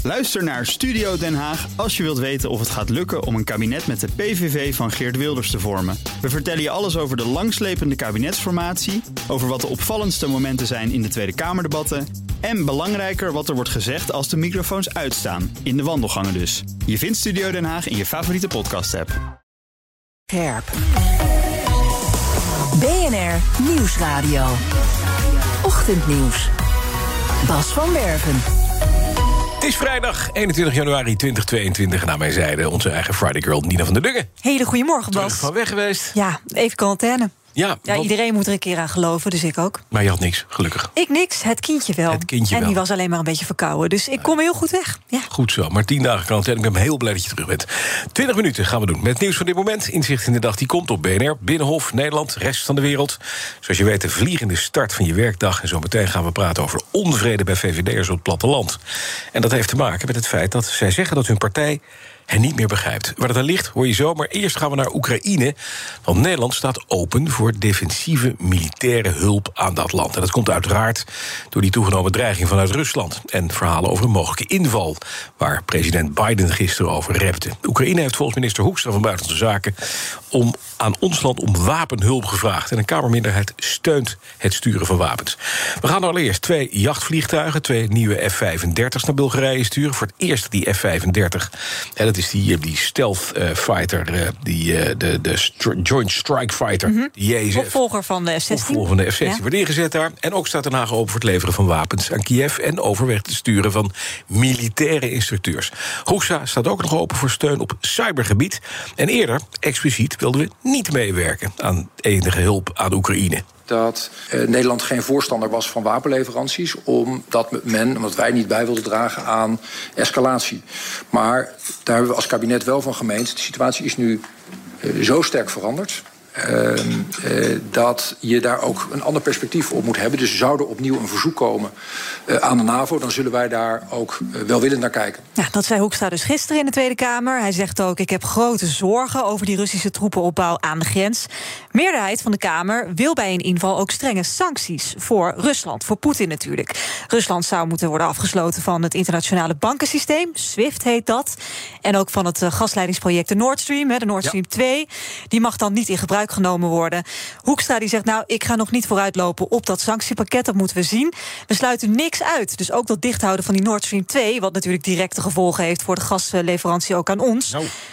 Luister naar Studio Den Haag als je wilt weten of het gaat lukken om een kabinet met de PVV van Geert Wilders te vormen. We vertellen je alles over de langslepende kabinetsformatie, over wat de opvallendste momenten zijn in de Tweede Kamerdebatten en belangrijker wat er wordt gezegd als de microfoons uitstaan, in de wandelgangen dus. Je vindt Studio Den Haag in je favoriete podcast-app. Scherp. BNR Nieuwsradio. Ochtendnieuws. Bas van Werven. Het is vrijdag 21 januari 2022. En aan mijn zijde onze eigen Friday Girl Nina van der Dungen. Hele goedemorgen, Bas. Terug van weg geweest. Ja, even quarantaine. Ja, want... iedereen moet er een keer aan geloven, dus ik ook. Maar je had niks, gelukkig. Ik niks, het kindje wel. Het kindje en wel. die was alleen maar een beetje verkouden, dus ik kom heel goed weg. Ja. Goed zo, maar 10 dagen quarantaine. Ik ben heel blij dat je terug bent. 20 minuten gaan we doen met het nieuws van dit moment. Inzicht in de dag die komt op BNR, Binnenhof, Nederland, rest van de wereld. Zoals je weet, de vliegende start van je werkdag. En zo meteen gaan we praten over onvrede bij VVD'ers op het platteland. En dat heeft te maken met het feit dat zij zeggen dat hun partij hen niet meer begrijpt. Waar dat aan ligt, hoor je zo. Maar eerst gaan we naar Oekraïne. Want Nederland staat open voor defensieve militaire hulp aan dat land. En dat komt uiteraard door die toegenomen dreiging vanuit Rusland. En verhalen over een mogelijke inval, waar president Biden gisteren over repte. Oekraïne heeft volgens minister Hoekstra van Buitenlandse Zaken aan ons land om wapenhulp gevraagd. En een Kamerminderheid steunt het sturen van wapens. We gaan allereerst 2 jachtvliegtuigen, 2 nieuwe F-35's naar Bulgarije sturen. Voor het eerst die F-35. En dat is die stealth fighter, de Joint Strike Fighter, die JSF. Opvolger van de F-16. Opvolger van de F-16 wordt ingezet daar. En ook staat Den Haag open voor het leveren van wapens aan Kiev en overweegt het sturen van militaire instructeurs. Hoekstra staat ook nog open voor steun op cybergebied. En eerder, expliciet, wilden we niet meewerken aan enige hulp aan Oekraïne. Dat Nederland geen voorstander was van wapenleveranties, omdat wij niet bij wilden dragen aan escalatie. Maar daar hebben we als kabinet wel van gemeend. De situatie is nu zo sterk veranderd dat je daar ook een ander perspectief op moet hebben. Dus zou er opnieuw een verzoek komen aan de NAVO, dan zullen wij daar ook welwillend naar kijken. Ja, dat zei Hoekstra dus gisteren in de Tweede Kamer. Hij zegt ook, ik heb grote zorgen over die Russische troepenopbouw aan de grens. Meerderheid van de Kamer wil bij een inval ook strenge sancties voor Rusland, voor Poetin natuurlijk. Rusland zou moeten worden afgesloten van het internationale bankensysteem, SWIFT heet dat. En ook van het gasleidingsproject de Nord Stream, de Nord Stream 2. Die mag dan niet in gebruik genomen worden. Hoekstra die zegt, ik ga nog niet vooruitlopen op dat sanctiepakket, dat moeten we zien. We sluiten niks uit. Dus ook dat dichthouden van die Nord Stream 2, wat natuurlijk directe gevolgen heeft voor de gasleverantie ook aan ons.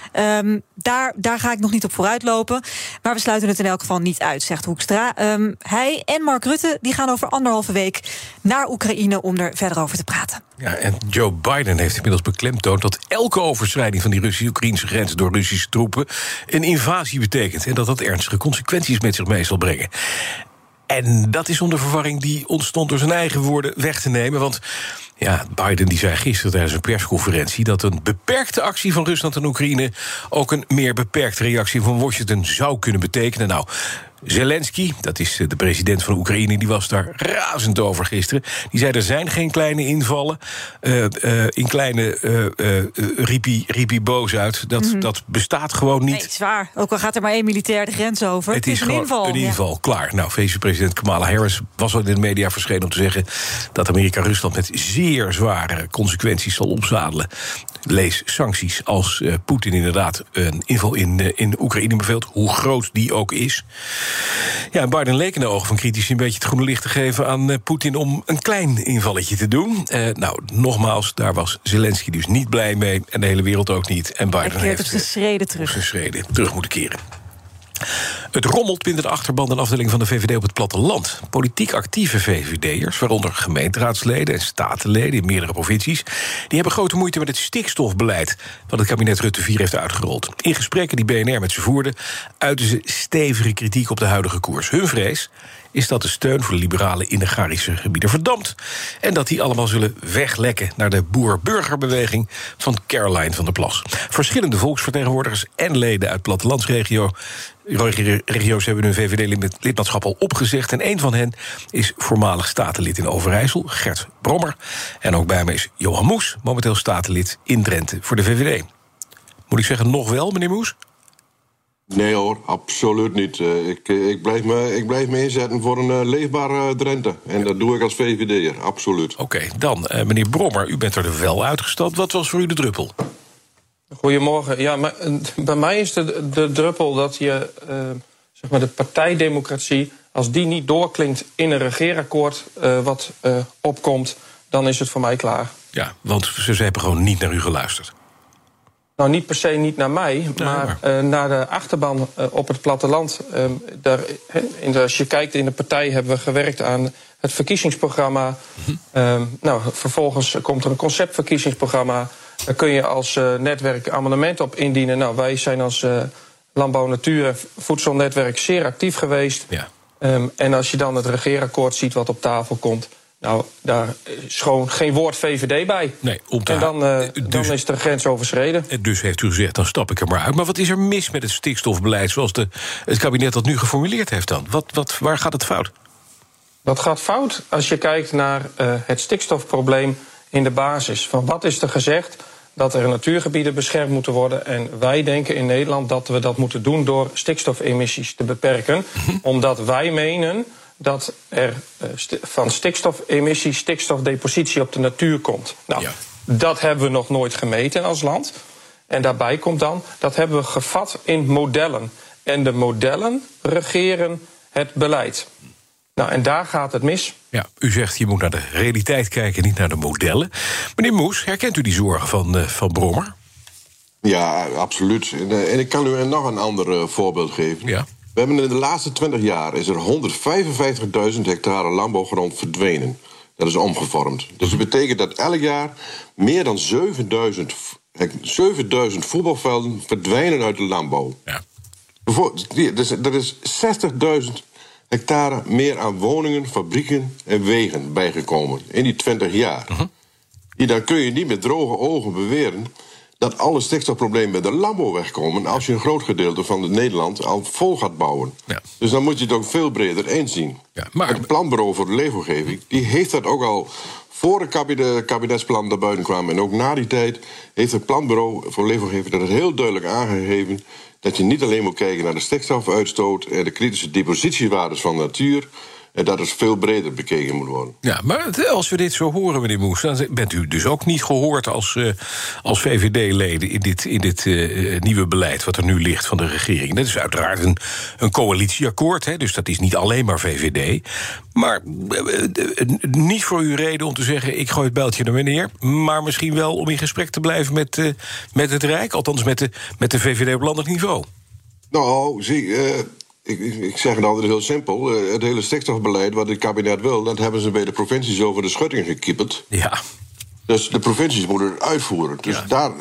Daar ga ik nog niet op vooruitlopen. Maar we sluiten het in elk geval niet uit, zegt Hoekstra. Hij en Mark Rutte die gaan over 1,5 week naar Oekraïne om er verder over te praten. Ja, en Joe Biden heeft inmiddels beklemtoond dat elke overschrijding van die Russisch-Oekraïnse grens door Russische troepen een invasie betekent. En dat dat ernstige consequenties met zich mee zal brengen. En dat is onder verwarring die ontstond door zijn eigen woorden weg te nemen. Want ja, Biden die zei gisteren tijdens een persconferentie dat een beperkte actie van Rusland en Oekraïne ook een meer beperkte reactie van Washington zou kunnen betekenen. Nou, Zelensky, dat is de president van Oekraïne, die was daar razend over gisteren. Die zei, er zijn geen kleine invallen. In kleine riep hij boos uit. Dat bestaat gewoon niet. Nee, zwaar. Ook al gaat er maar 1 militair de grens over. Het is een inval. Een inval, klaar. Nou, vicepresident Kamala Harris was al in de media verschenen om te zeggen dat Amerika Rusland met zeer zware consequenties zal opzadelen. Lees sancties als Poetin inderdaad een inval in Oekraïne beveelt, hoe groot die ook is. Ja, Biden leek in de ogen van critici een beetje het groene licht te geven aan Poetin om een klein invalletje te doen. Nogmaals, daar was Zelensky dus niet blij mee en de hele wereld ook niet. En Biden heeft op zijn schreden terug moeten keren. Het rommelt binnen de achterban en afdeling van de VVD op het platteland. Politiek actieve VVD'ers, waaronder gemeenteraadsleden en statenleden in meerdere provincies, die hebben grote moeite met het stikstofbeleid wat het kabinet Rutte 4 heeft uitgerold. In gesprekken die BNR met ze voerde, uiten ze stevige kritiek op de huidige koers. Hun vrees is dat de steun voor de liberalen in agrarische gebieden verdampt en dat die allemaal zullen weglekken naar de boer-burgerbeweging van Caroline van der Plas. Verschillende volksvertegenwoordigers en leden uit plattelandsregio's hebben hun VVD-lidmaatschap al opgezegd. En een van hen is voormalig statenlid in Overijssel, Gert Brommer. En ook bij me is Johan Moes, momenteel statenlid in Drenthe voor de VVD. Moet ik zeggen nog wel, meneer Moes? Nee hoor, absoluut niet. Ik blijf me inzetten voor een leefbare Drenthe. En dat doe ik als VVD'er, absoluut. Oké, dan, meneer Brommer, u bent er wel uitgestapt. Wat was voor u de druppel? Goedemorgen. Ja, maar bij mij is de druppel dat je zeg maar de partijdemocratie, als die niet doorklinkt in een regeerakkoord wat opkomt, dan is het voor mij klaar. Ja, want ze hebben gewoon niet naar u geluisterd. Nou, niet per se niet naar mij, maar naar de achterban op het platteland. Als je kijkt in de partij hebben we gewerkt aan het verkiezingsprogramma. Vervolgens komt er een conceptverkiezingsprogramma. Daar kun je als netwerk amendementen op indienen. Nou, wij zijn als Landbouw, Natuur en Voedselnetwerk zeer actief geweest. Ja. En als je dan het regeerakkoord ziet wat op tafel komt, nou, daar is gewoon geen woord VVD bij. Nee, en dan is de grens overschreden. En dus heeft u gezegd, dan stap ik er maar uit. Maar wat is er mis met het stikstofbeleid zoals het kabinet dat nu geformuleerd heeft dan? Waar gaat het fout? Wat gaat fout als je kijkt naar het stikstofprobleem in de basis? Van wat is er gezegd? Dat er natuurgebieden beschermd moeten worden. En wij denken in Nederland dat we dat moeten doen door stikstofemissies te beperken. Omdat wij menen dat er van stikstofemissie stikstofdepositie op de natuur komt. Nou, dat hebben we nog nooit gemeten als land. En daarbij komt dan, dat hebben we gevat in modellen. En de modellen regeren het beleid. Nou, en daar gaat het mis. Ja, u zegt je moet naar de realiteit kijken, niet naar de modellen. Meneer Moes, herkent u die zorgen van Brommer? Ja, absoluut. En ik kan u nog een ander voorbeeld geven. Ja. We hebben in de laatste 20 jaar is er 155.000 hectare landbouwgrond verdwenen. Dat is omgevormd. Dus dat betekent dat elk jaar meer dan 7000 voetbalvelden verdwijnen uit de landbouw. Ja. Dat is 60.000 hectare meer aan woningen, fabrieken en wegen bijgekomen in die 20 jaar. Dan kun je niet met droge ogen beweren dat alle stikstofproblemen bij de landbouw wegkomen als je een groot gedeelte van Nederland al vol gaat bouwen. Ja. Dus dan moet je het ook veel breder inzien. Ja, maar het Planbureau voor de Leefomgeving die heeft dat ook al voor het kabinetsplan naar buiten kwam en ook na die tijd heeft het Planbureau voor de Leefomgeving dat heel duidelijk aangegeven dat je niet alleen moet kijken naar de stikstofuitstoot en de kritische depositiewaardes van de natuur, en dat het veel breder bekeken moet worden. Ja, maar als we dit zo horen, meneer Moes, dan bent u dus ook niet gehoord als VVD-leden in dit nieuwe beleid wat er nu ligt van de regering. Dat is uiteraard een coalitieakkoord, hè, dus dat is niet alleen maar VVD. Maar niet voor u reden om te zeggen, ik gooi het bijltje naar meneer, maar misschien wel om in gesprek te blijven met het Rijk, althans met de VVD op landelijk niveau. Nou, ik zeg het altijd heel simpel. Het hele stikstofbeleid wat het kabinet wil, dat hebben ze bij de provincies over de schutting gekieperd. Ja. Dus de provincies moeten het uitvoeren. Dus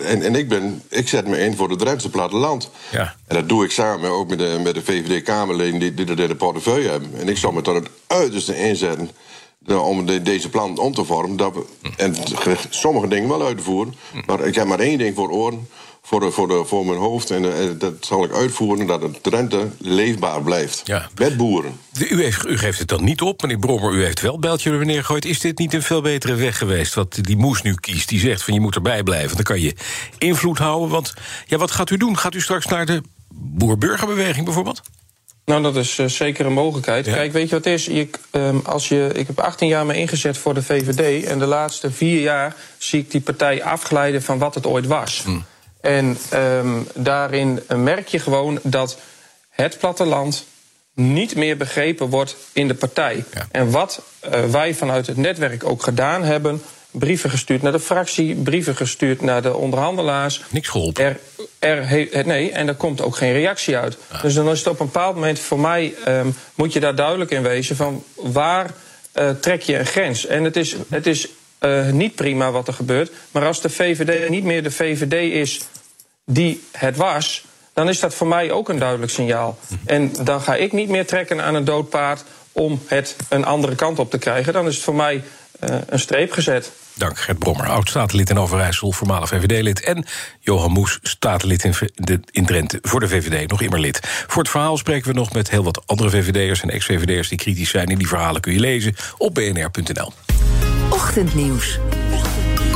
ik zet me in voor het Drentse platteland. Ja. En dat doe ik samen ook met de VVD-Kamerleden die dat in de portefeuille hebben. En ik zal me tot het uiterste inzetten om deze plan om te vormen. En sommige dingen wel uit te voeren. Maar ik heb maar één ding voor oren. Voor mijn hoofd. En dat zal ik uitvoeren dat het Drenthe leefbaar blijft. Ja. Met boeren. U geeft het dan niet op, meneer Brommer. U heeft wel bijltje naar meneer gegooid. Is dit niet een veel betere weg geweest wat die Moes nu kiest? Die zegt van je moet erbij blijven. Dan kan je invloed houden. Want ja, wat gaat u doen? Gaat u straks naar de boer-burgerbeweging bijvoorbeeld? Nou, dat is zeker een mogelijkheid. Ja. Kijk, weet je wat het is? Ik heb 18 jaar me ingezet voor de VVD. En de laatste 4 jaar zie ik die partij afglijden van wat het ooit was. En daarin merk je gewoon dat het platteland niet meer begrepen wordt in de partij. Ja. En wat wij vanuit het netwerk ook gedaan hebben, brieven gestuurd naar de fractie, brieven gestuurd naar de onderhandelaars. Niks geholpen. Nee, en er komt ook geen reactie uit. Ja. Dus dan is het op een bepaald moment voor mij, moet je daar duidelijk in wezen van waar trek je een grens. En het is niet prima wat er gebeurt, maar als de VVD niet meer de VVD is die het was, dan is dat voor mij ook een duidelijk signaal. En dan ga ik niet meer trekken aan een dood paard om het een andere kant op te krijgen. Dan is het voor mij een streep gezet. Dank, Gert Brommer, oud-statenlid in Overijssel, voormalig VVD-lid. En Johan Moes, statenlid in Drenthe voor de VVD, nog immer lid. Voor het verhaal spreken we nog met heel wat andere VVD'ers en ex-VVD'ers die kritisch zijn. En die verhalen kun je lezen op bnr.nl. Ochtendnieuws.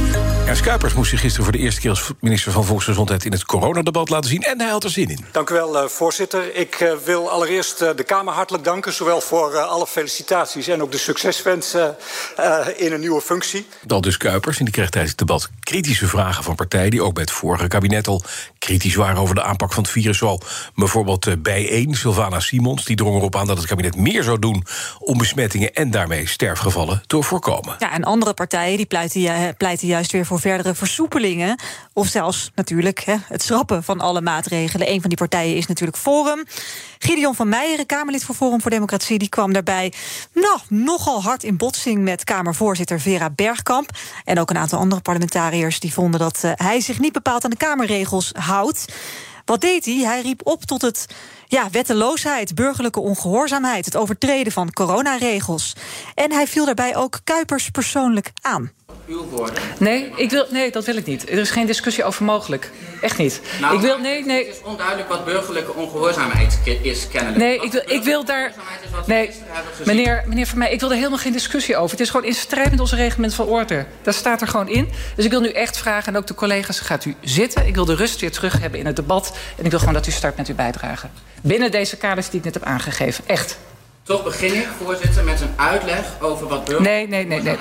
Ernst Kuipers moest zich gisteren voor de eerste keer als minister van Volksgezondheid in het coronadebat laten zien. En hij had er zin in. Dank u wel, voorzitter. Ik wil allereerst de Kamer hartelijk danken. Zowel voor alle felicitaties en ook de succeswensen in een nieuwe functie. Dat dus Kuipers. En die kreeg tijdens het debat kritische vragen van partijen die ook bij het vorige kabinet al kritisch waren over de aanpak van het virus. Zo bijvoorbeeld Bijeen, Sylvana Simons, die drong erop aan dat het kabinet meer zou doen om besmettingen en daarmee sterfgevallen te voorkomen. Ja, en andere partijen die pleiten juist weer voor verdere versoepelingen. Of zelfs natuurlijk het schrappen van alle maatregelen. Een van die partijen is natuurlijk Forum. Gideon van Meijeren, Kamerlid voor Forum voor Democratie, die kwam daarbij nogal hard in botsing met Kamervoorzitter Vera Bergkamp. En ook een aantal andere parlementariërs die vonden dat hij zich niet bepaald aan de Kamerregels houdt. Wat deed hij? Hij riep op tot het wetteloosheid, burgerlijke ongehoorzaamheid, het overtreden van coronaregels. En hij viel daarbij ook Kuipers persoonlijk aan. Uw woorden? Nee, dat wil ik niet. Er is geen discussie over mogelijk. Echt niet. Nou, het is onduidelijk wat burgerlijke ongehoorzaamheid is, kennelijk. Nee, ik wil daar... Nee, meneer Van Meij, ik wil er helemaal geen discussie over. Het is gewoon in strijd met onze reglement van orde. Dat staat er gewoon in. Dus ik wil nu echt vragen, en ook de collega's, gaat u zitten. Ik wil de rust weer terug hebben in het debat. En ik wil gewoon dat u start met uw bijdrage. Binnen deze kaders die ik net heb aangegeven. Echt. Toch begin ik, voorzitter, met een uitleg over wat burgerlijke Nee.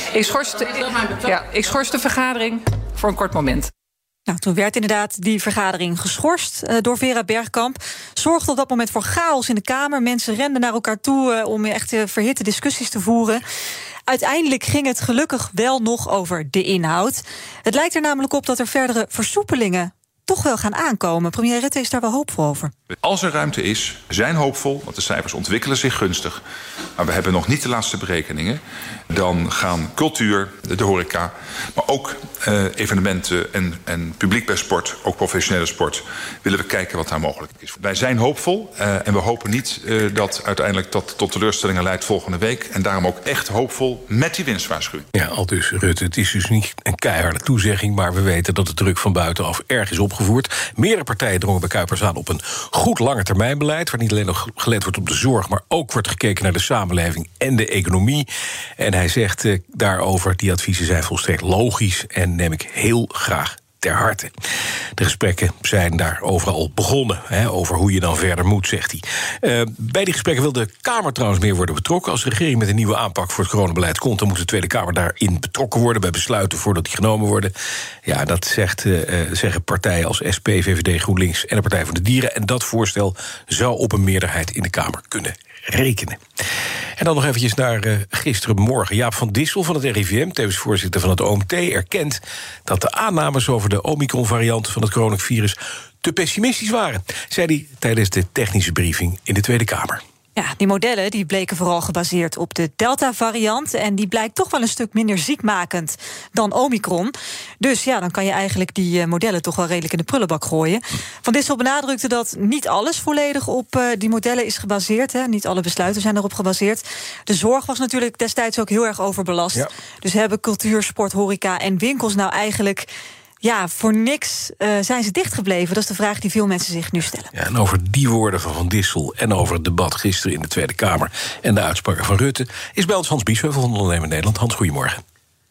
Ik schors de vergadering voor een kort moment. Nou, toen werd inderdaad die vergadering geschorst door Vera Bergkamp. Zorgde op dat moment voor chaos in de Kamer. Mensen renden naar elkaar toe om echt verhitte discussies te voeren. Uiteindelijk ging het gelukkig wel nog over de inhoud. Het lijkt er namelijk op dat er verdere versoepelingen toch wel gaan aankomen. Premier Rutte is daar wel hoopvol over. Als er ruimte is, we zijn hoopvol, want de cijfers ontwikkelen zich gunstig. Maar we hebben nog niet de laatste berekeningen. Dan gaan cultuur, de horeca, maar ook evenementen en publiek bij sport, ook professionele sport, willen we kijken wat daar mogelijk is. Wij zijn hoopvol en we hopen niet dat uiteindelijk dat tot teleurstellingen leidt volgende week. En daarom ook echt hoopvol met die winstwaarschuwing. Ja, aldus Rutte. Het is dus niet een keiharde toezegging, maar we weten dat de druk van buitenaf erg is opgevoerd. Meerdere partijen drongen bij Kuipers aan op een goed langetermijnbeleid, waar niet alleen nog gelet wordt op de zorg, maar ook wordt gekeken naar de samenleving en de economie. En hij zegt daarover, die adviezen zijn volstrekt logisch en neem ik heel graag ter harte. De gesprekken zijn daar overal begonnen, over hoe je dan verder moet, zegt hij. Bij die gesprekken wil de Kamer trouwens meer worden betrokken. Als de regering met een nieuwe aanpak voor het coronabeleid komt, dan moet de Tweede Kamer daarin betrokken worden, bij besluiten voordat die genomen worden. Ja, dat zeggen partijen als SP, VVD, GroenLinks en de Partij voor de Dieren. En dat voorstel zou op een meerderheid in de Kamer kunnen rekenen. En dan nog eventjes naar gisterenmorgen. Jaap van Dissel van het RIVM, tevens voorzitter van het OMT, erkent dat de aannames over de Omicron-variant van het coronavirus te pessimistisch waren, zei hij tijdens de technische briefing in de Tweede Kamer. Ja, die modellen die bleken vooral gebaseerd op de Delta-variant. En die blijkt toch wel een stuk minder ziekmakend dan Omicron. Dus ja, dan kan je eigenlijk die modellen toch wel redelijk in de prullenbak gooien. Van Dissel benadrukte dat niet alles volledig op die modellen is gebaseerd. Niet alle besluiten zijn erop gebaseerd. De zorg was natuurlijk destijds ook heel erg overbelast. Ja. Dus hebben cultuur, sport, horeca en winkels nou eigenlijk voor niks zijn ze dichtgebleven? Dat is de vraag die veel mensen zich nu stellen. Ja, en over die woorden van Dissel en over het debat gisteren in de Tweede Kamer en de uitspraken van Rutte is bij ons Hans Biesheuvel van Ondernemer Nederland. Hans, goedemorgen.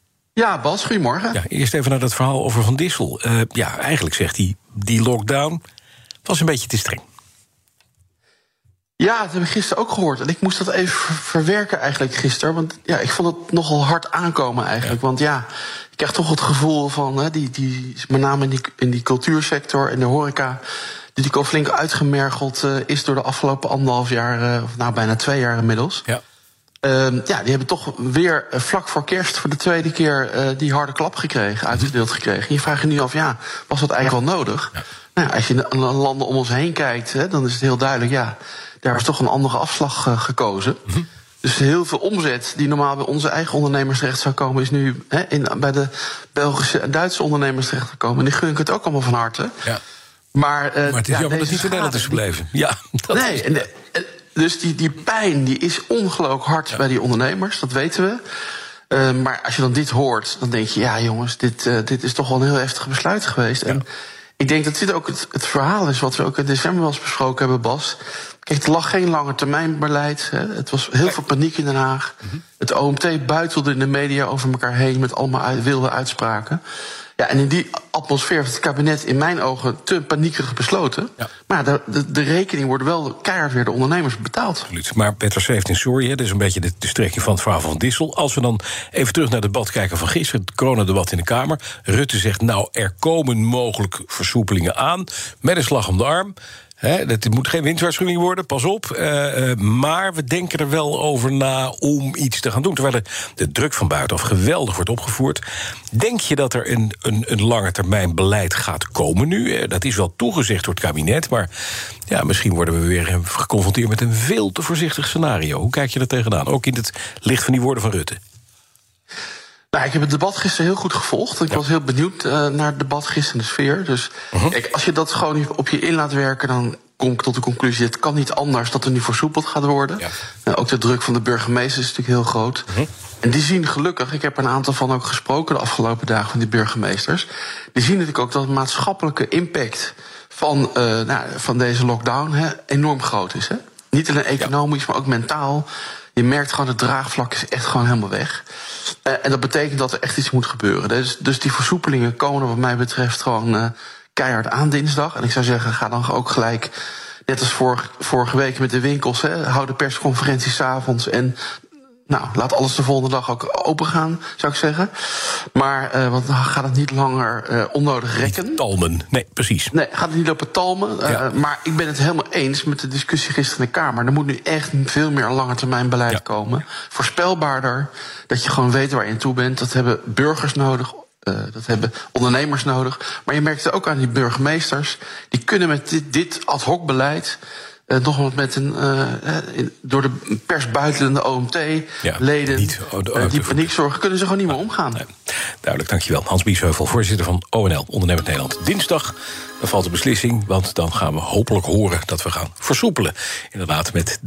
Ja, Bas, goedemorgen. Ja, eerst even naar dat verhaal over Van Dissel. Eigenlijk zegt hij, die lockdown was een beetje te streng. Ja, dat heb ik gisteren ook gehoord. En ik moest dat even verwerken eigenlijk gisteren. Want ik vond het nogal hard aankomen eigenlijk. Ja. Want ik krijg toch het gevoel van die met name in die cultuursector en de horeca, die natuurlijk al flink uitgemergeld is door de afgelopen 1,5 jaar, of bijna 2 jaar inmiddels. Ja. Die hebben toch weer vlak voor kerst voor de tweede keer die harde klap uitgedeeld gekregen. Je vraagt je nu af, was dat eigenlijk wel nodig? Ja. Nou, als je naar landen om ons heen kijkt, dan is het heel duidelijk, daar is toch een andere afslag gekozen. Mm-hmm. Dus heel veel omzet die normaal bij onze eigen ondernemers terecht zou komen, is nu bij de Belgische en Duitse ondernemers terecht gekomen. En die gun ik het ook allemaal van harte. Ja. Maar het is jammer dat het niet in Nederland is gebleven. Ja, dus die pijn die is ongelooflijk hard bij die ondernemers, dat weten we. Maar als je dan dit hoort, dan denk je, jongens, dit is toch wel een heel heftig besluit geweest. Ja. En ik denk dat dit ook het verhaal is wat we ook in december wel eens besproken hebben, Bas. Kijk, er lag geen langetermijnbeleid. Het was heel veel paniek in Den Haag. Het OMT buitelde in de media over elkaar heen met allemaal wilde uitspraken. Ja, en in die atmosfeer heeft het kabinet in mijn ogen te paniekerig besloten. Ja. Maar de rekening wordt wel keihard weer de ondernemers betaald. Absoluut. Maar Peter schreef in Sorry, dat is een beetje de strekking van het verhaal van Dissel. Als we dan even terug naar het debat kijken van gisteren, het coronadebat in de Kamer. Rutte zegt, nou, er komen mogelijk versoepelingen aan, met een slag om de arm. Het moet geen winstwaarschuwing worden, pas op. Maar we denken er wel over na om iets te gaan doen. Terwijl de druk van buitenaf geweldig wordt opgevoerd. Denk je dat er een langetermijn beleid gaat komen nu? Dat is wel toegezegd door het kabinet. Maar ja, misschien worden we weer geconfronteerd met een veel te voorzichtig scenario. Hoe kijk je er tegenaan? Ook in het licht van die woorden van Rutte. Nou, ik heb het debat gisteren heel goed gevolgd. Ik was heel benieuwd naar het debat gisteren, de sfeer. Dus kijk, als je dat gewoon op je in laat werken, dan kom ik tot de conclusie, het kan niet anders dat er nu versoepeld gaat worden. Ja. Ook de druk van de burgemeester is natuurlijk heel groot. En die zien gelukkig, ik heb er een aantal van ook gesproken de afgelopen dagen van die burgemeesters, die zien natuurlijk ook dat de maatschappelijke impact van deze lockdown enorm groot is. Niet alleen economisch, maar ook mentaal. Je merkt gewoon, het draagvlak is echt gewoon helemaal weg. En dat betekent dat er echt iets moet gebeuren. Dus die versoepelingen komen er wat mij betreft gewoon keihard aan dinsdag. En ik zou zeggen, ga dan ook gelijk, net als vorige week met de winkels, hou de persconferentie 's avonds en laat alles de volgende dag ook open gaan, zou ik zeggen. Maar want dan gaat het niet langer onnodig rekken. Niet talmen, nee, precies. Nee, gaat het niet lopen talmen. Maar ik ben het helemaal eens met de discussie gisteren in de Kamer. Er moet nu echt veel meer een langetermijnbeleid komen. Voorspelbaarder, dat je gewoon weet waar je aan toe bent. Dat hebben burgers nodig. Dat hebben ondernemers nodig. Maar je merkt het ook aan die burgemeesters. Die kunnen met dit ad hoc beleid, nog wat met door de pers buitelende OMT-leden die paniek zorgen, kunnen ze gewoon niet meer omgaan. Nee. Duidelijk, dankjewel. Hans Biesheuvel, voorzitter van ONL, Ondernemend Nederland. Dinsdag, dan valt de beslissing, want dan gaan we hopelijk horen dat we gaan versoepelen. Inderdaad, met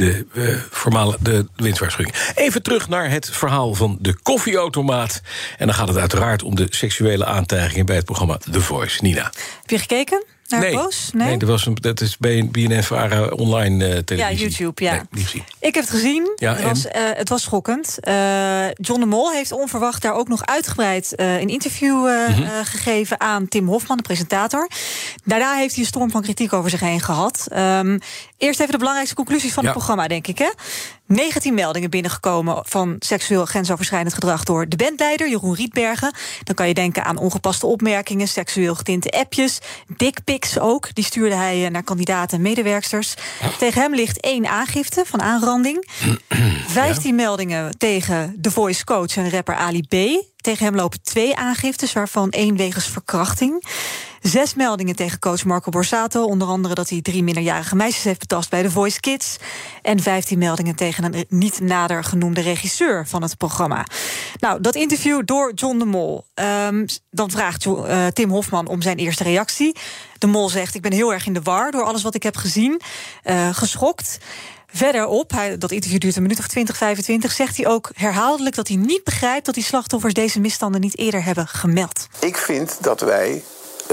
de winstwaarschuwing. Even terug naar het verhaal van de koffieautomaat. En dan gaat het uiteraard om de seksuele aantijgingen bij het programma The Voice. Nina. Heb je gekeken? Nee, dat is bij BNN-Vara online televisie. Ja, YouTube, ja. Nee, niet gezien. Ik heb het gezien. Ja, het was schokkend. John de Mol heeft onverwacht daar ook nog uitgebreid een interview gegeven aan Tim Hofman, de presentator. Daarna heeft hij een storm van kritiek over zich heen gehad. Eerst even de belangrijkste conclusies van het programma, denk ik. 19 meldingen binnengekomen van seksueel grensoverschrijdend gedrag door de bandleider Jeroen Rietbergen. Dan kan je denken aan ongepaste opmerkingen, seksueel getinte appjes, dickpics ook. Die stuurde hij naar kandidaten en medewerksters. Tegen hem ligt 1 aangifte van aanranding. 15 meldingen tegen The Voice coach en rapper Ali B. Tegen hem lopen 2 aangiftes, waarvan 1 wegens verkrachting. 6 meldingen tegen coach Marco Borsato. Onder andere dat hij 3 minderjarige meisjes heeft betast bij The Voice Kids. En 15 meldingen tegen een niet nader genoemde regisseur van het programma. Nou, dat interview door John de Mol. Dan vraagt Tim Hofman om zijn eerste reactie. De Mol zegt, ik ben heel erg in de war door alles wat ik heb gezien. Geschokt. Verderop, dat interview duurt een minuut of 20, 25... zegt hij ook herhaaldelijk dat hij niet begrijpt dat die slachtoffers deze misstanden niet eerder hebben gemeld. Ik vind dat wij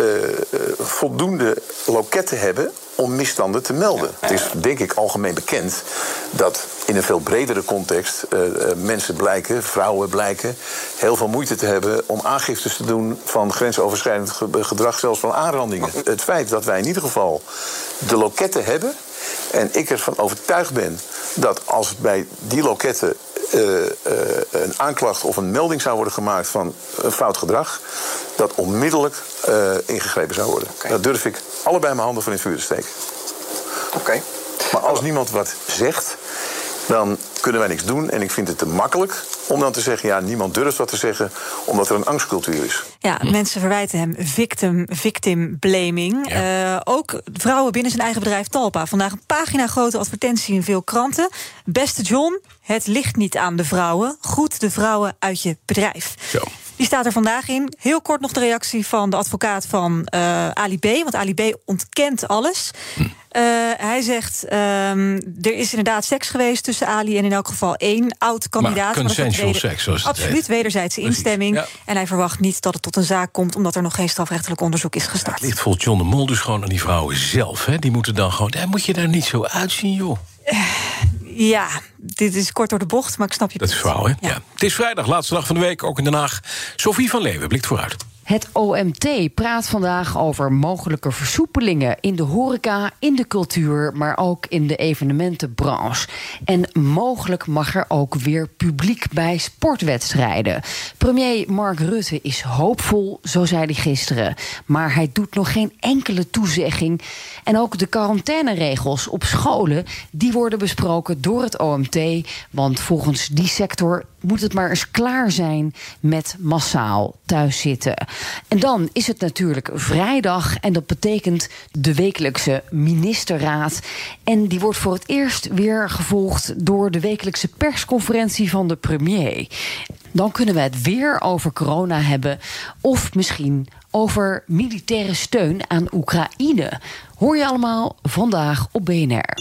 voldoende loketten hebben om misstanden te melden. Het is denk ik algemeen bekend dat in een veel bredere context mensen blijken, vrouwen blijken, heel veel moeite te hebben om aangiftes te doen van grensoverschrijdend gedrag, zelfs van aanrandingen. Het feit dat wij in ieder geval de loketten hebben en ik ervan overtuigd ben dat als bij die loketten een aanklacht of een melding zou worden gemaakt van een fout gedrag, dat onmiddellijk ingegrepen zou worden. Okay. Dat durf ik allebei mijn handen voor in het vuur te steken. Oké. Maar als niemand wat zegt, dan kunnen wij niks doen. En ik vind het te makkelijk om dan te zeggen, ja, niemand durft wat te zeggen, omdat er een angstcultuur is. Ja, mensen verwijten hem victim blaming. Ja. Ook vrouwen binnen zijn eigen bedrijf Talpa. Vandaag een pagina-grote advertentie in veel kranten. Beste John, het ligt niet aan de vrouwen. Groet de vrouwen uit je bedrijf. Zo. Die staat er vandaag in. Heel kort nog de reactie van de advocaat van Ali B. Want Ali B ontkent alles. Hij zegt, er is inderdaad seks geweest tussen Ali en in elk geval 1 oud-kandidaat. Maar consensual seks, zoals het absoluut, heet. Wederzijdse instemming. Ja. En hij verwacht niet dat het tot een zaak komt, omdat er nog geen strafrechtelijk onderzoek is gestart. Het ligt volgens John de Mol dus gewoon aan die vrouwen zelf. Hè? Die moeten dan gewoon... moet je daar niet zo uitzien, joh. Ja, dit is kort door de bocht, maar ik snap je. Dat is vrouw, hè? Ja. Het is vrijdag, laatste dag van de week, ook in Den Haag. Sophie van Leeuwen blikt vooruit. Het OMT praat vandaag over mogelijke versoepelingen in de horeca, in de cultuur, maar ook in de evenementenbranche. En mogelijk mag er ook weer publiek bij sportwedstrijden. Premier Mark Rutte is hoopvol, zo zei hij gisteren. Maar hij doet nog geen enkele toezegging. En ook de quarantaineregels op scholen, die worden besproken door het OMT. Want volgens die sector moet het maar eens klaar zijn met massaal thuiszitten. En dan is het natuurlijk vrijdag en dat betekent de wekelijkse ministerraad. En die wordt voor het eerst weer gevolgd door de wekelijkse persconferentie van de premier. Dan kunnen we het weer over corona hebben of misschien over militaire steun aan Oekraïne. Hoor je allemaal vandaag op BNR.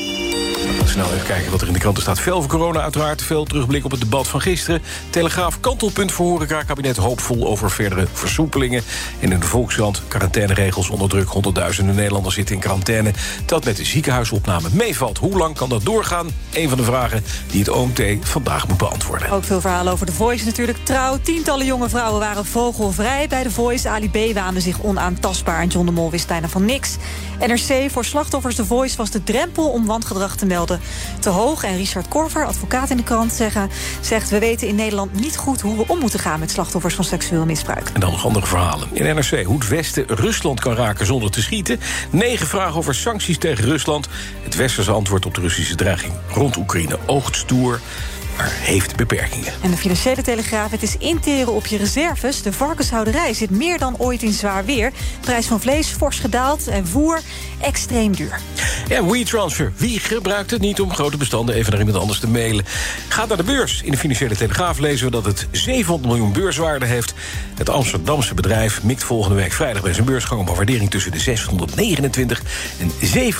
Snel even kijken wat er in de kranten staat. Veel over corona uiteraard. Veel terugblik op het debat van gisteren. Telegraaf kantelpunt voor horeca. Kabinet hoopvol over verdere versoepelingen. En in de Volkskrant quarantaineregels onder druk. 100.000 Nederlanders zitten in quarantaine. Dat met de ziekenhuisopname meevalt. Hoe lang kan dat doorgaan? Een van de vragen die het OMT vandaag moet beantwoorden. Ook veel verhalen over The Voice natuurlijk. Trouw, tientallen jonge vrouwen waren vogelvrij bij The Voice. Ali B. waande zich onaantastbaar en John de Mol wist bijna van niks. NRC, voor slachtoffers The Voice was de drempel om wangedrag te melden te hoog. En Richard Korver, advocaat in de krant, zegt: we weten in Nederland niet goed hoe we om moeten gaan met slachtoffers van seksueel misbruik. En dan nog andere verhalen. In NRC, hoe het Westen Rusland kan raken zonder te schieten. 9 vragen over sancties tegen Rusland. Het westerse antwoord op de Russische dreiging rond Oekraïne oogt stoer, maar heeft beperkingen. En de Financiële Telegraaf, het is interen op je reserves. De varkenshouderij zit meer dan ooit in zwaar weer. Prijs van vlees fors gedaald en voer extreem duur. Ja, WeTransfer. Wie gebruikt het niet om grote bestanden even naar iemand anders te mailen? Gaat naar de beurs. In de Financiële Telegraaf lezen we dat het 700 miljoen beurswaarde heeft. Het Amsterdamse bedrijf mikt volgende week vrijdag bij zijn beursgang op een waardering tussen de 629 en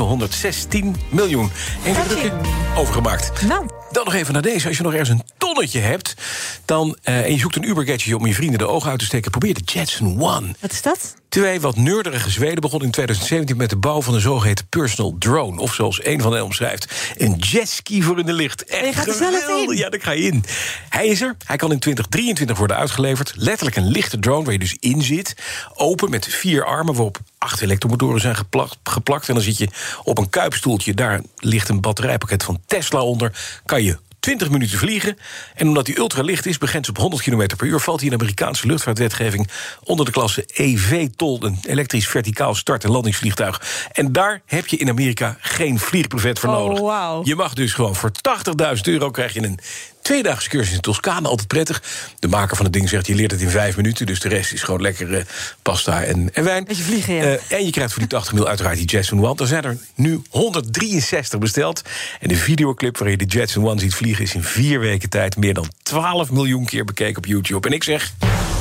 716 miljoen. Even drukje overgemaakt. Nou. Dan nog even naar deze. Als je nog ergens een tonnetje hebt, dan, en je zoekt een Uber-gadgetje om je vrienden de ogen uit te steken, probeer de Jetson One. Wat is dat? 2 wat neurderige Zweden begonnen in 2017 met de bouw van een zogeheten personal drone. Of zoals een van hen omschrijft, een jetski voor in de lucht. Echt je gaat er zelf in. Ja, daar ga je in. Hij is er. Hij kan in 2023 worden uitgeleverd. Letterlijk een lichte drone waar je dus in zit. Open met 4 armen waarop 8 elektromotoren zijn geplakt. En dan zit je op een kuipstoeltje. Daar ligt een batterijpakket van Tesla onder. Kan je 20 minuten vliegen. En omdat hij ultralicht is, begrensd op 100 km per uur, valt hij in de Amerikaanse luchtvaartwetgeving onder de klasse eVTOL, een elektrisch verticaal start- en landingsvliegtuig. En daar heb je in Amerika geen vliegbrevet voor nodig. Wow. Je mag dus gewoon voor €80.000 krijg je een 2-daagse cursus in Toscane, altijd prettig. De maker van het ding zegt, je leert het in 5 minuten... dus de rest is gewoon lekker pasta en wijn. Beetje vliegen, ja. En je krijgt voor die 80 mil uiteraard die Jetson One. Er zijn er nu 163 besteld. En de videoclip waarin je de Jetson One ziet vliegen... is in 4 weken tijd meer dan 12 miljoen keer bekeken op YouTube. En ik zeg...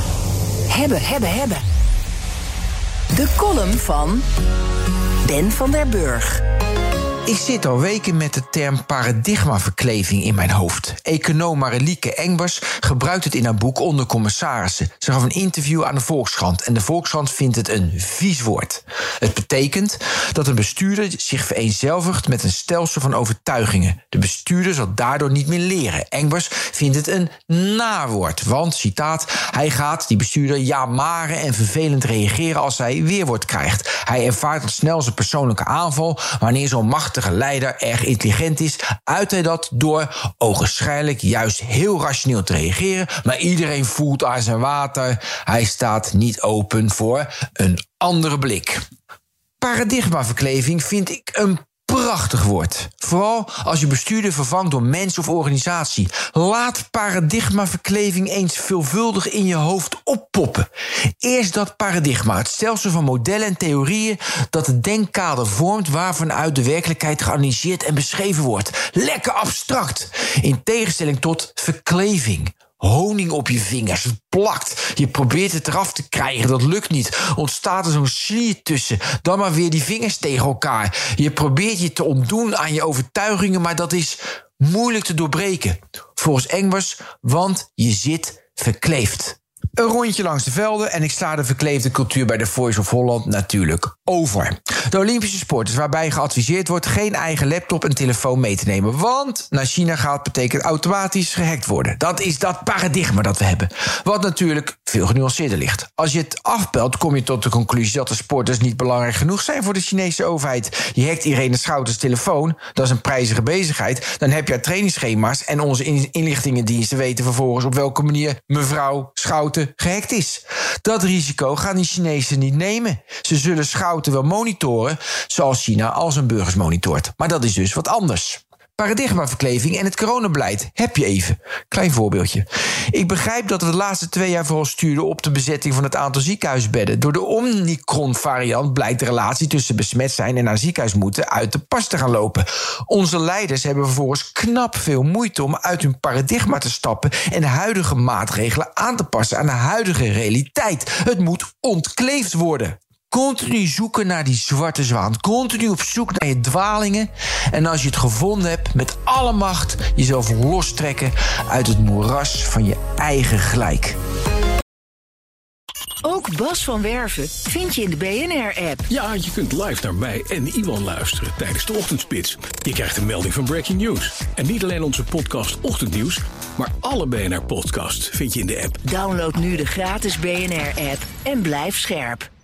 Hebben. De column van Ben van der Burg. Ik zit al weken met de term paradigmaverkleving in mijn hoofd. Econoom Marilieke Engbers gebruikt het in haar boek Onder Commissarissen. Ze gaf een interview aan de Volkskrant en de Volkskrant vindt het een vies woord. Het betekent dat een bestuurder zich vereenzelvigt met een stelsel van overtuigingen. De bestuurder zal daardoor niet meer leren. Engbers vindt het een nawoord, want, citaat, hij gaat, die bestuurder, jamaren en vervelend reageren als hij weerwoord krijgt. Hij ervaart al snel zijn persoonlijke aanval wanneer zo'n machtige leider erg intelligent is, uit hij dat door ogenschijnlijk juist heel rationeel te reageren, maar iedereen voelt aan zijn water. Hij staat niet open voor een andere blik. Paradigmaverkleving vind ik een prachtig woord. Vooral als je bestuurder vervangt door mens of organisatie. Laat paradigmaverkleving eens veelvuldig in je hoofd oppoppen. Eerst dat paradigma, het stelsel van modellen en theorieën dat het denkkader vormt waarvanuit de werkelijkheid geanalyseerd en beschreven wordt. Lekker abstract. In tegenstelling tot verkleving. honing op je vingers. Het plakt. Je probeert het eraf te krijgen. Dat lukt niet. Ontstaat er zo'n slier tussen. Dan maar weer die vingers tegen elkaar. Je probeert je te ontdoen aan je overtuigingen, maar dat is moeilijk te doorbreken. Volgens Engbers, want je zit verkleefd. Een rondje langs de velden en ik sla de verkleefde cultuur bij de Voice of Holland natuurlijk over. De Olympische sporters waarbij geadviseerd wordt geen eigen laptop en telefoon mee te nemen. Want naar China gaat betekent automatisch gehackt worden. Dat is dat paradigma dat we hebben. Wat natuurlijk veel genuanceerder ligt. Als je het afpelt kom je tot de conclusie dat de sporters niet belangrijk genoeg zijn voor de Chinese overheid. Je hackt Irene Schouters telefoon, dat is een prijzige bezigheid. Dan heb je haar trainingsschema's en onze inlichtingendiensten weten vervolgens op welke manier mevrouw Schouten gehackt is. Dat risico gaan die Chinezen niet nemen. Ze zullen Schouten wel monitoren, zoals China al zijn burgers monitort. Maar dat is dus wat anders. Paradigmaverkleving en het coronabeleid heb je even. Klein voorbeeldje. Ik begrijp dat we de laatste 2 jaar vooral stuurden op de bezetting van het aantal ziekenhuisbedden. Door de Omicron-variant blijkt de relatie tussen besmet zijn en naar ziekenhuis moeten uit de pas te gaan lopen. Onze leiders hebben vervolgens knap veel moeite om uit hun paradigma te stappen en de huidige maatregelen aan te passen aan de huidige realiteit. Het moet ontkleefd worden. Continu zoeken naar die zwarte zwaan. Continu op zoek naar je dwalingen. En als je het gevonden hebt, met alle macht jezelf lostrekken uit het moeras van je eigen gelijk. Ook Bas van Werven vind je in de BNR-app. Ja, je kunt live naar mij en Iwan luisteren tijdens de ochtendspits. Je krijgt een melding van Breaking News. En niet alleen onze podcast Ochtendnieuws, maar alle BNR-podcasts vind je in de app. Download nu de gratis BNR-app en blijf scherp.